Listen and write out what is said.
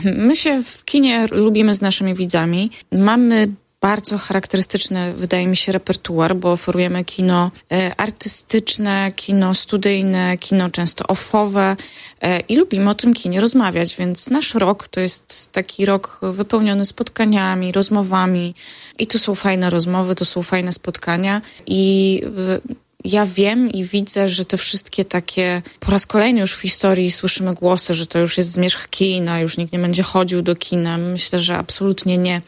My się w kinie lubimy z naszymi widzami. Mamy bardzo charakterystyczny, wydaje mi się, repertuar, bo oferujemy kino artystyczne, kino studyjne, kino często offowe i lubimy o tym kinie rozmawiać, więc nasz rok to jest taki rok wypełniony spotkaniami, rozmowami i to są fajne rozmowy, to są fajne spotkania i ja wiem i widzę, że te wszystkie takie, po raz kolejny już w historii słyszymy głosy, że to już jest zmierzch kina, już nikt nie będzie chodził do kina. Myślę, że absolutnie nie.